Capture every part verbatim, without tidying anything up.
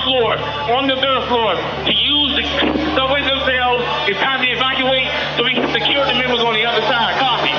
floor, on the third floor, to use the subway themselves. It's time to evacuate so we can secure the members on the other side. Copy.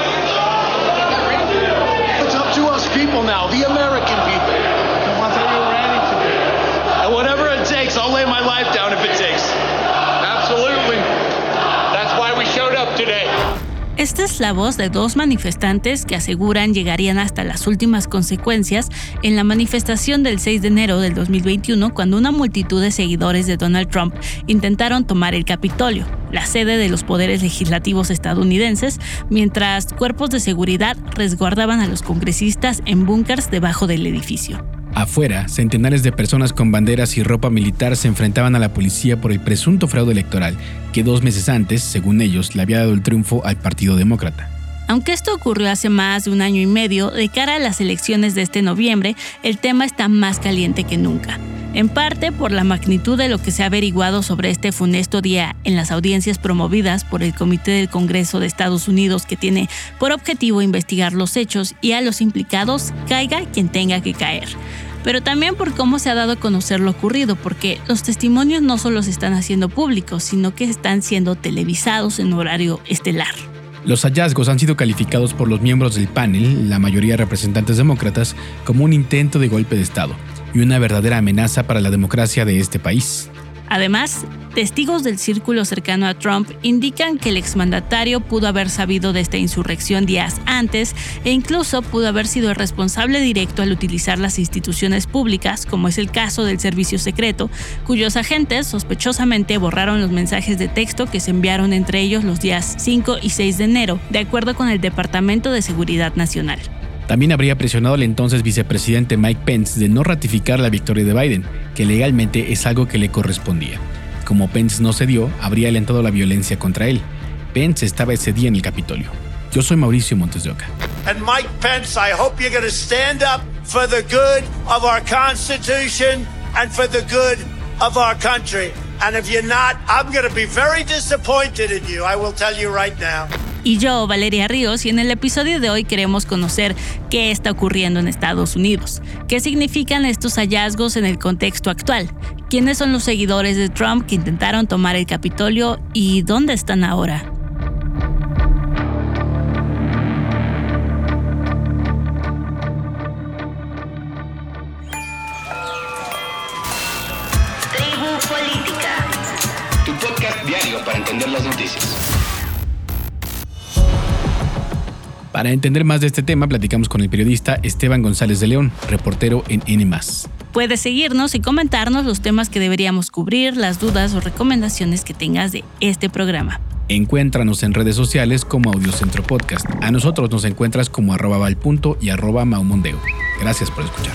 It's up to us people now, the American people. The ones that we're ready to be. And whatever it takes, I'll lay my life down if it takes. Absolutely. That's why we showed up today. Esta es la voz de dos manifestantes que aseguran llegarían hasta las últimas consecuencias en la manifestación del seis de enero del dos mil veintiuno, cuando una multitud de seguidores de Donald Trump intentaron tomar el Capitolio, la sede de los poderes legislativos estadounidenses, mientras cuerpos de seguridad resguardaban a los congresistas en búnkers debajo del edificio. Afuera, centenares de personas con banderas y ropa militar se enfrentaban a la policía por el presunto fraude electoral que dos meses antes, según ellos, le había dado el triunfo al Partido Demócrata. Aunque esto ocurrió hace más de un año y medio, de cara a las elecciones de este noviembre, el tema está más caliente que nunca. En parte por la magnitud de lo que se ha averiguado sobre este funesto día en las audiencias promovidas por el Comité del Congreso de Estados Unidos, que tiene por objetivo investigar los hechos y a los implicados caiga quien tenga que caer. Pero también por cómo se ha dado a conocer lo ocurrido, porque los testimonios no solo se están haciendo públicos, sino que están siendo televisados en horario estelar. Los hallazgos han sido calificados por los miembros del panel, la mayoría representantes demócratas, como un intento de golpe de Estado y una verdadera amenaza para la democracia de este país. Además, testigos del círculo cercano a Trump indican que el exmandatario pudo haber sabido de esta insurrección días antes e incluso pudo haber sido el responsable directo al utilizar las instituciones públicas, como es el caso del servicio secreto, cuyos agentes sospechosamente borraron los mensajes de texto que se enviaron entre ellos los días cinco y seis de enero, de acuerdo con el Departamento de Seguridad Nacional. También habría presionado al entonces vicepresidente Mike Pence de no ratificar la victoria de Biden, que legalmente es algo que le correspondía. Como Pence no cedió, habría alentado la violencia contra él. Pence estaba ese día en el Capitolio. Yo soy Mauricio Montes de Oca. And Mike Pence, I hope you're going to stand up for the good of our Constitution and for the good of our country. And if you're not, I'm going to be very disappointed in you. I will tell you right now. Y yo, Valeria Ríos, y en el episodio de hoy queremos conocer qué está ocurriendo en Estados Unidos, qué significan estos hallazgos en el contexto actual, quiénes son los seguidores de Trump que intentaron tomar el Capitolio y dónde están ahora. Tribu Política, tu podcast diario para entender las noticias. Para entender más de este tema, platicamos con el periodista Esteban González de León, reportero en N más. Puedes seguirnos y comentarnos los temas que deberíamos cubrir, las dudas o recomendaciones que tengas de este programa. Encuéntranos en redes sociales como Audiocentro Podcast. A nosotros nos encuentras como arroba valpunto y arroba maumondeo. Gracias por escuchar.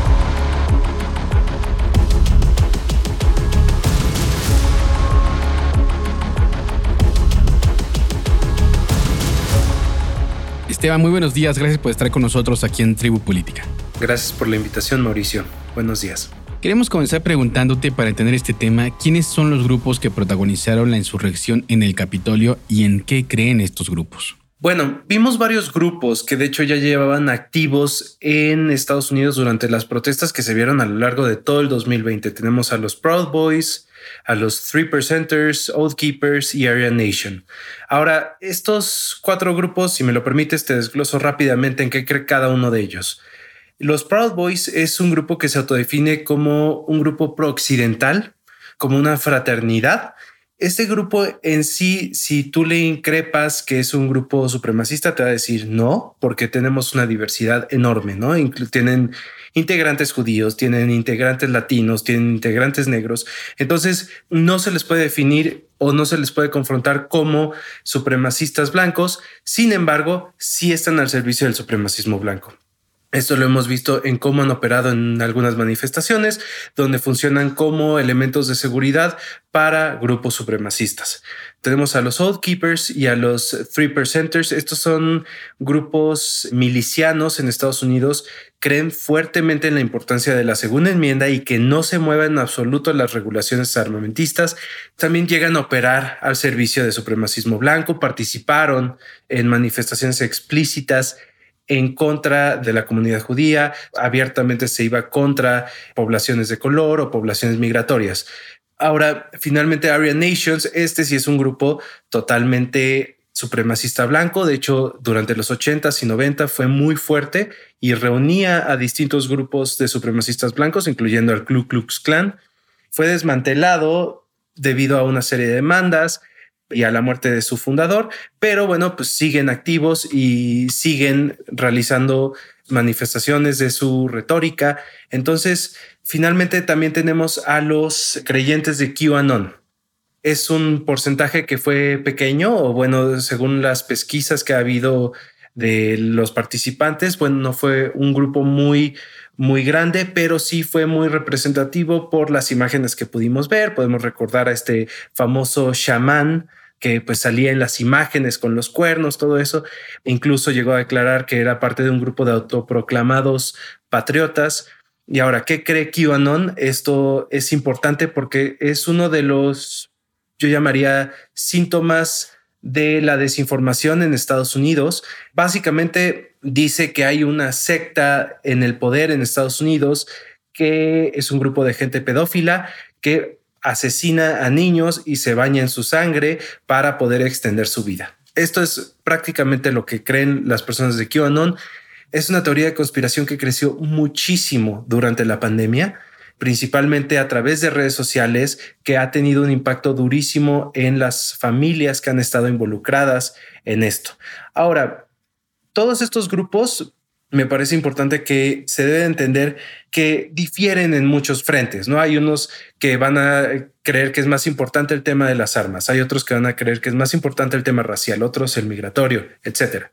Esteban, muy buenos días. Gracias por estar con nosotros aquí en Tribu Política. Gracias por la invitación, Mauricio. Buenos días. Queremos comenzar preguntándote, para entender este tema, ¿quiénes son los grupos que protagonizaron la insurrección en el Capitolio y en qué creen estos grupos? Bueno, vimos varios grupos que de hecho ya llevaban activos en Estados Unidos durante las protestas que se vieron a lo largo de todo el dos mil veinte. Tenemos a los Proud Boys, a los Three Percenters, Oath Keepers y Aryan Nation. Ahora, estos cuatro grupos, si me lo permites, te desgloso rápidamente en qué cree cada uno de ellos. Los Proud Boys es un grupo que se autodefine como un grupo pro-occidental, como una fraternidad. Este grupo en sí, si tú le increpas que es un grupo supremacista, te va a decir no, porque tenemos una diversidad enorme, ¿no? Inclu- tienen integrantes judíos, tienen integrantes latinos, tienen integrantes negros. Entonces no se les puede definir o no se les puede confrontar como supremacistas blancos. Sin embargo, sí están al servicio del supremacismo blanco. Esto lo hemos visto en cómo han operado en algunas manifestaciones, donde funcionan como elementos de seguridad para grupos supremacistas. Tenemos a los Oath Keepers y a los Three Percenters. Estos son grupos milicianos en Estados Unidos. Creen fuertemente en la importancia de la segunda enmienda y que no se muevan en absoluto las regulaciones armamentistas. También llegan a operar al servicio de supremacismo blanco. Participaron en manifestaciones explícitas en contra de la comunidad judía, abiertamente se iba contra poblaciones de color o poblaciones migratorias. Ahora, finalmente, Aryan Nations, este sí es un grupo totalmente supremacista blanco. De hecho, durante los ochentas y noventa fue muy fuerte y reunía a distintos grupos de supremacistas blancos, incluyendo al Ku Klux Klan. Fue desmantelado debido a una serie de demandas y a la muerte de su fundador, pero bueno, pues siguen activos y siguen realizando manifestaciones de su retórica. Entonces, finalmente también tenemos a los creyentes de QAnon. Es un porcentaje que fue pequeño, o bueno, según las pesquisas que ha habido de los participantes, bueno, no fue un grupo muy, muy grande, pero sí fue muy representativo por las imágenes que pudimos ver. Podemos recordar a este famoso chamán que pues salía en las imágenes con los cuernos, todo eso. Incluso llegó a declarar que era parte de un grupo de autoproclamados patriotas. Y ahora, ¿qué cree QAnon? Esto es importante porque es uno de los, yo llamaría, síntomas de la desinformación en Estados Unidos. Básicamente dice que hay una secta en el poder en Estados Unidos que es un grupo de gente pedófila que asesina a niños y se baña en su sangre para poder extender su vida. Esto es prácticamente lo que creen las personas de QAnon. Es una teoría de conspiración que creció muchísimo durante la pandemia, principalmente a través de redes sociales, que ha tenido un impacto durísimo en las familias que han estado involucradas en esto. Ahora, todos estos grupos, me parece importante que se debe entender que difieren en muchos frentes, ¿no? Hay unos que van a creer que es más importante el tema de las armas, hay otros que van a creer que es más importante el tema racial, otros el migratorio, etcétera.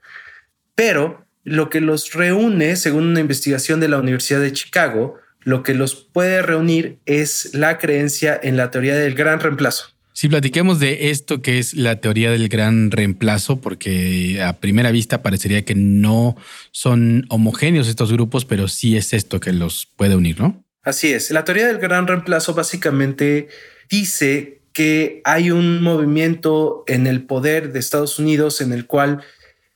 Pero lo que los reúne, según una investigación de la Universidad de Chicago, lo que los puede reunir es la creencia en la teoría del gran reemplazo. Si platiquemos de esto que es la teoría del gran reemplazo, porque a primera vista parecería que no son homogéneos estos grupos, pero sí es esto que los puede unir, ¿no? Así es. La teoría del gran reemplazo básicamente dice que hay un movimiento en el poder de Estados Unidos en el cual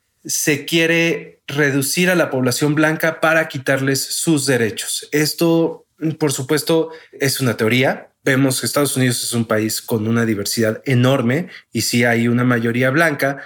se quiere reducir a la población blanca para quitarles sus derechos. Esto, por supuesto, es una teoría. Vemos que Estados Unidos es un país con una diversidad enorme y sí hay una mayoría blanca,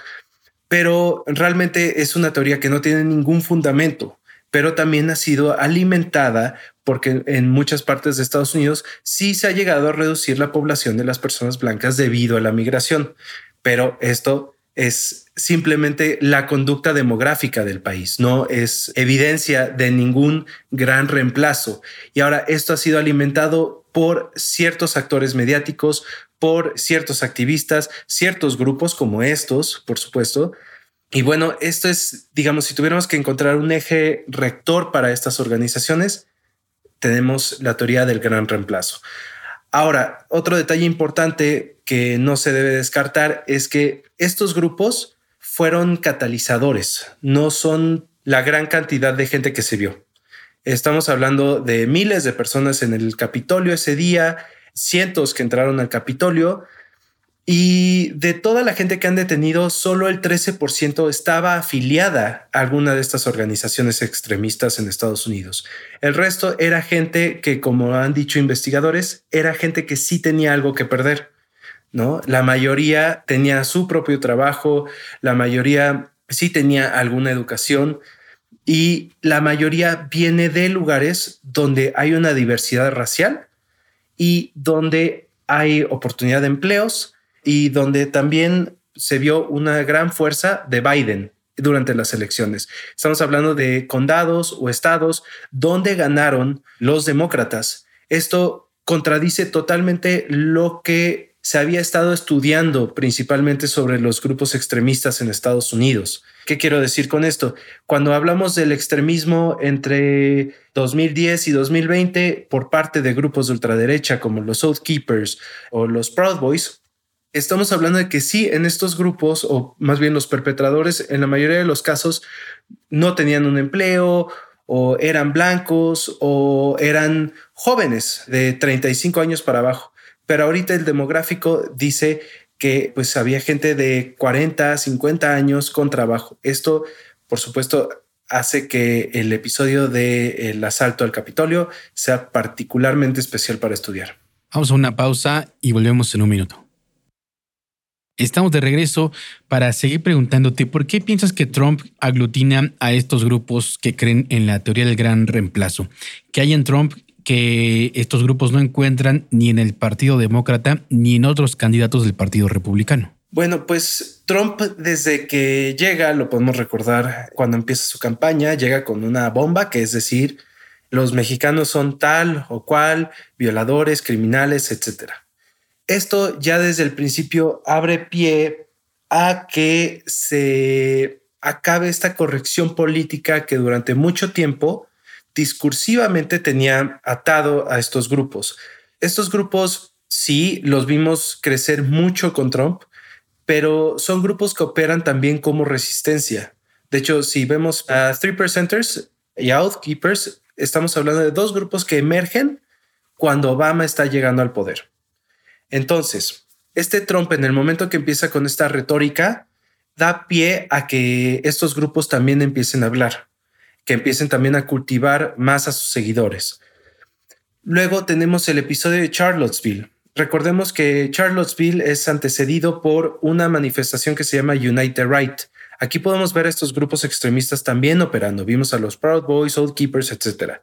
pero realmente es una teoría que no tiene ningún fundamento, pero también ha sido alimentada porque en muchas partes de Estados Unidos sí se ha llegado a reducir la población de las personas blancas debido a la migración, pero esto es simplemente la conducta demográfica del país, no es evidencia de ningún gran reemplazo. Y ahora esto ha sido alimentado por ciertos actores mediáticos, por ciertos activistas, ciertos grupos como estos, por supuesto. Y bueno, esto es, digamos, si tuviéramos que encontrar un eje rector para estas organizaciones, tenemos la teoría del gran reemplazo. Ahora, otro detalle importante que no se debe descartar es que estos grupos fueron catalizadores, no son la gran cantidad de gente que se vio. Estamos hablando de miles de personas en el Capitolio ese día, cientos que entraron al Capitolio, y de toda la gente que han detenido, solo el trece por ciento estaba afiliada a alguna de estas organizaciones extremistas en Estados Unidos. El resto era gente que, como han dicho investigadores, era gente que sí tenía algo que perder, ¿no? La mayoría tenía su propio trabajo, la mayoría sí tenía alguna educación y la mayoría viene de lugares donde hay una diversidad racial y donde hay oportunidad de empleos y donde también se vio una gran fuerza de Biden durante las elecciones. Estamos hablando de condados o estados donde ganaron los demócratas. Esto contradice totalmente lo que se había estado estudiando principalmente sobre los grupos extremistas en Estados Unidos. ¿Qué quiero decir con esto? Cuando hablamos del extremismo entre dos mil diez y dos mil veinte por parte de grupos de ultraderecha como los Oath Keepers o los Proud Boys, estamos hablando de que sí, en estos grupos, o más bien los perpetradores, en la mayoría de los casos no tenían un empleo o eran blancos o eran jóvenes de treinta y cinco años para abajo. Pero ahorita el demográfico dice que pues había gente de cuarenta, cincuenta años con trabajo. Esto, por supuesto, hace que el episodio del asalto al Capitolio sea particularmente especial para estudiar. Vamos a una pausa y volvemos en un minuto. Estamos de regreso para seguir preguntándote por qué piensas que Trump aglutina a estos grupos que creen en la teoría del gran reemplazo. ¿Qué hay en Trump que estos grupos no encuentran ni en el Partido Demócrata ni en otros candidatos del Partido Republicano? Bueno, pues Trump, desde que llega, lo podemos recordar cuando empieza su campaña, llega con una bomba, que es decir, los mexicanos son tal o cual, violadores, criminales, etcétera. Esto ya desde el principio abre pie a que se acabe esta corrección política que durante mucho tiempo discursivamente tenía atado a estos grupos. Estos grupos sí los vimos crecer mucho con Trump, pero son grupos que operan también como resistencia. De hecho, si vemos a Three Percenters y a Oath Keepers, estamos hablando de dos grupos que emergen cuando Obama está llegando al poder. Entonces, este Trump, en el momento que empieza con esta retórica, da pie a que estos grupos también empiecen a hablar, que empiecen también a cultivar más a sus seguidores. Luego tenemos el episodio de Charlottesville. Recordemos que Charlottesville es antecedido por una manifestación que se llama Unite the Right. Aquí podemos ver a estos grupos extremistas también operando. Vimos a los Proud Boys, Oath Keepers, etcétera.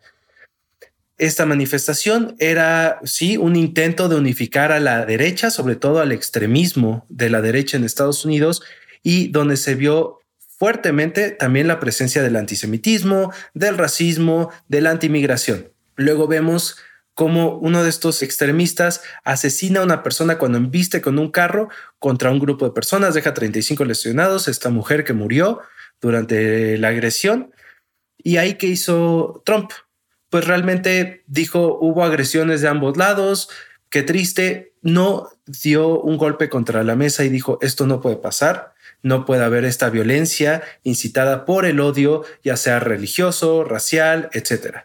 Esta manifestación era, sí, un intento de unificar a la derecha, sobre todo al extremismo de la derecha en Estados Unidos, y donde se vio fuertemente también la presencia del antisemitismo, del racismo, de la antimigración. Luego vemos cómo uno de estos extremistas asesina a una persona cuando embiste con un carro contra un grupo de personas, deja treinta y cinco lesionados, esta mujer que murió durante la agresión. ¿Y ahí qué hizo Trump? Pues realmente dijo, hubo agresiones de ambos lados, qué triste, no dio un golpe contra la mesa y dijo, esto no puede pasar, no puede haber esta violencia incitada por el odio, ya sea religioso, racial, etcétera.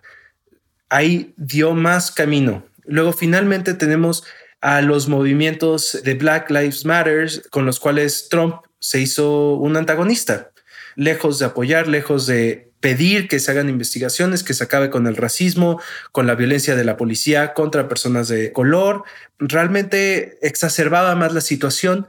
Ahí dio más camino. Luego finalmente tenemos a los movimientos de Black Lives Matter con los cuales Trump se hizo un antagonista. Lejos de apoyar, lejos de pedir que se hagan investigaciones, que se acabe con el racismo, con la violencia de la policía contra personas de color, realmente exacerbaba más la situación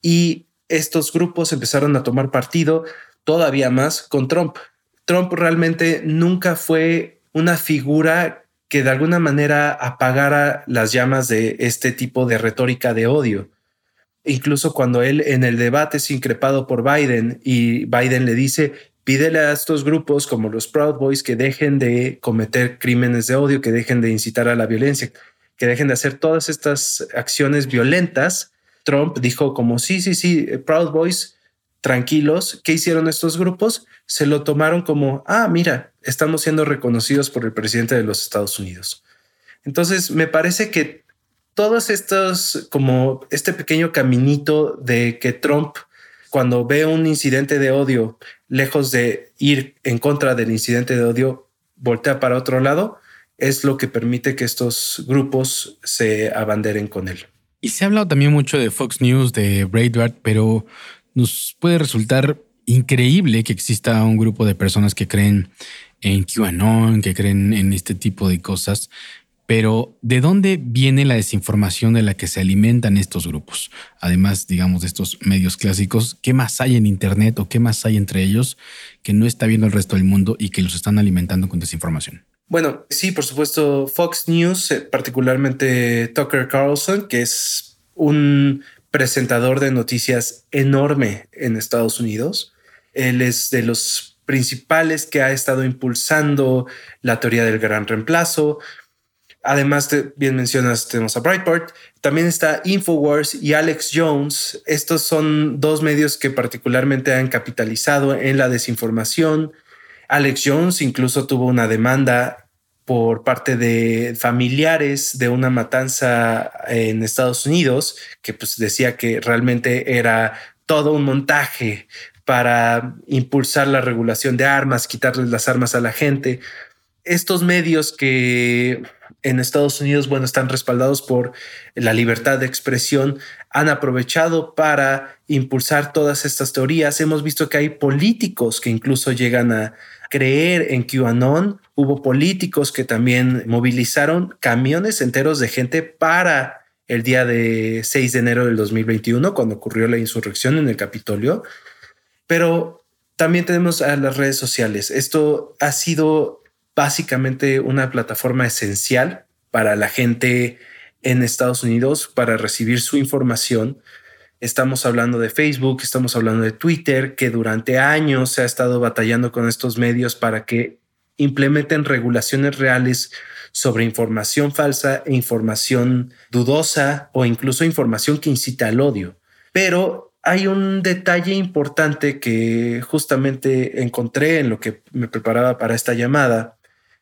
y estos grupos empezaron a tomar partido todavía más con Trump. Trump realmente nunca fue una figura que de alguna manera apagara las llamas de este tipo de retórica de odio. Incluso cuando él en el debate es increpado por Biden y Biden le dice, pídele a estos grupos como los Proud Boys que dejen de cometer crímenes de odio, que dejen de incitar a la violencia, que dejen de hacer todas estas acciones violentas. Trump dijo como sí, sí, sí, Proud Boys, tranquilos. ¿Qué hicieron estos grupos? Se lo tomaron como, ah, mira, estamos siendo reconocidos por el presidente de los Estados Unidos. Entonces me parece que todos estos, como este pequeño caminito de que Trump, cuando ve un incidente de odio, lejos de ir en contra del incidente de odio, voltea para otro lado, es lo que permite que estos grupos se abanderen con él. Y se ha hablado también mucho de Fox News, de Breitbart, pero nos puede resultar increíble que exista un grupo de personas que creen en QAnon, que creen en este tipo de cosas. Pero ¿de dónde viene la desinformación de la que se alimentan estos grupos? Además, digamos, de estos medios clásicos, ¿qué más hay en Internet o qué más hay entre ellos que no está viendo el resto del mundo y que los están alimentando con desinformación? Bueno, sí, por supuesto, Fox News, particularmente Tucker Carlson, que es un presentador de noticias enorme en Estados Unidos. Él es de los principales que ha estado impulsando la teoría del gran reemplazo. Además, te, bien mencionas, tenemos a Breitbart, también está Infowars y Alex Jones. Estos son dos medios que particularmente han capitalizado en la desinformación. Alex Jones incluso tuvo una demanda por parte de familiares de una matanza en Estados Unidos que pues decía que realmente era todo un montaje para impulsar la regulación de armas, quitarles las armas a la gente. Estos medios que en Estados Unidos, bueno, están respaldados por la libertad de expresión, han aprovechado para impulsar todas estas teorías. Hemos visto que hay políticos que incluso llegan a creer en QAnon. Hubo políticos que también movilizaron camiones enteros de gente para el día de seis de enero del dos mil veintiuno, cuando ocurrió la insurrección en el Capitolio. Pero también tenemos a las redes sociales. Esto ha sido básicamente una plataforma esencial para la gente en Estados Unidos para recibir su información. Estamos hablando de Facebook, estamos hablando de Twitter, que durante años se ha estado batallando con estos medios para que implementen regulaciones reales sobre información falsa e información dudosa o incluso información que incita al odio. Pero hay un detalle importante que justamente encontré en lo que me preparaba para esta llamada,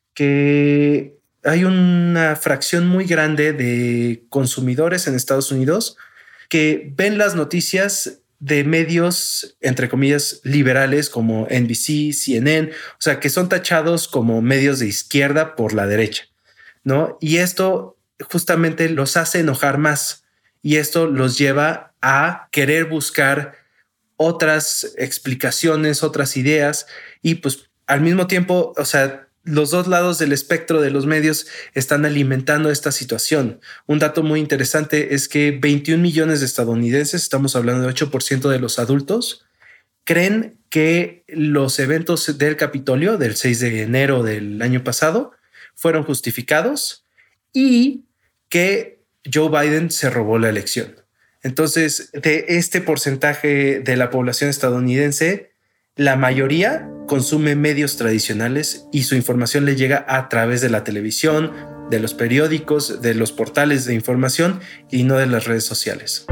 que hay una fracción muy grande de consumidores en Estados Unidos que ven las noticias de medios, entre comillas, liberales como N B C, C N N, o sea, que son tachados como medios de izquierda por la derecha, ¿no? Y esto justamente los hace enojar más y esto los lleva a querer buscar otras explicaciones, otras ideas y pues al mismo tiempo, o sea, los dos lados del espectro de los medios están alimentando esta situación. Un dato muy interesante es que veintiún millones de estadounidenses, estamos hablando de ocho por ciento de los adultos, creen que los eventos del Capitolio del seis de enero del año pasado fueron justificados y que Joe Biden se robó la elección. Entonces, de este porcentaje de la población estadounidense, la mayoría consume medios tradicionales y su información le llega a través de la televisión, de los periódicos, de los portales de información y no de las redes sociales.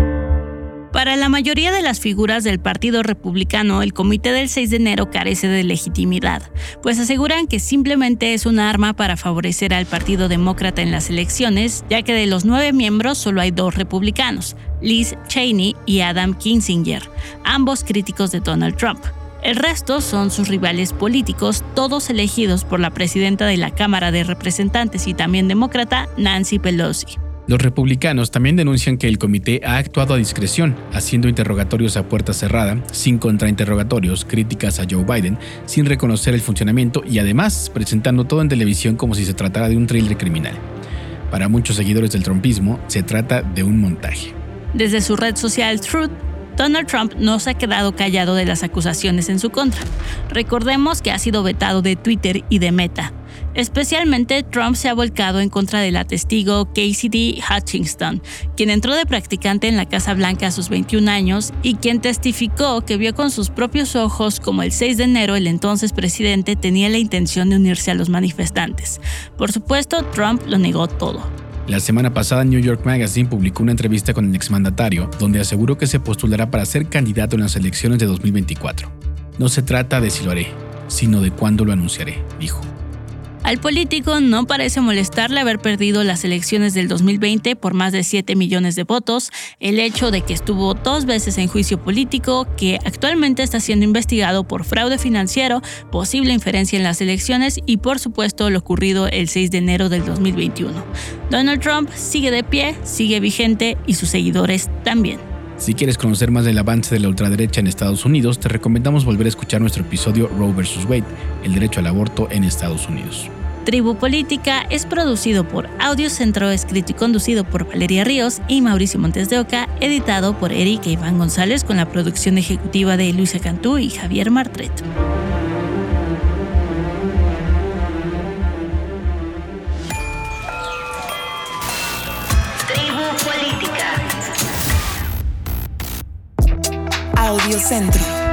Para la mayoría de las figuras del Partido Republicano, el comité del seis de enero carece de legitimidad, pues aseguran que simplemente es un arma para favorecer al Partido Demócrata en las elecciones, ya que de los nueve miembros solo hay dos republicanos, Liz Cheney y Adam Kinzinger, ambos críticos de Donald Trump. El resto son sus rivales políticos, todos elegidos por la presidenta de la Cámara de Representantes y también demócrata, Nancy Pelosi. Los republicanos también denuncian que el comité ha actuado a discreción, haciendo interrogatorios a puerta cerrada, sin contrainterrogatorios, críticas a Joe Biden, sin reconocer el funcionamiento y además presentando todo en televisión como si se tratara de un thriller criminal. Para muchos seguidores del trumpismo, se trata de un montaje. Desde su red social Truth, Donald Trump no se ha quedado callado de las acusaciones en su contra. Recordemos que ha sido vetado de Twitter y de Meta. Especialmente, Trump se ha volcado en contra de la testigo Cassidy Hutchinson, quien entró de practicante en la Casa Blanca a sus veintiún años y quien testificó que vio con sus propios ojos como el seis de enero el entonces presidente tenía la intención de unirse a los manifestantes. Por supuesto, Trump lo negó todo. La semana pasada, New York Magazine publicó una entrevista con el exmandatario donde aseguró que se postulará para ser candidato en las elecciones de dos mil veinticuatro. No se trata de si lo haré, sino de cuándo lo anunciaré, dijo. Al político no parece molestarle haber perdido las elecciones del dos mil veinte por más de siete millones de votos, el hecho de que estuvo dos veces en juicio político, que actualmente está siendo investigado por fraude financiero, posible injerencia en las elecciones y por supuesto lo ocurrido el seis de enero del dos mil veintiuno. Donald Trump sigue de pie, sigue vigente y sus seguidores también. Si quieres conocer más del avance de la ultraderecha en Estados Unidos, te recomendamos volver a escuchar nuestro episodio Roe versus Wade, el derecho al aborto en Estados Unidos. Tribu Política es producido por Audio Centro, escrito y conducido por Valeria Ríos y Mauricio Montes de Oca, editado por Erika Iván González con la producción ejecutiva de Luisa Cantú y Javier Martret. Tribu Política. Audio Centro.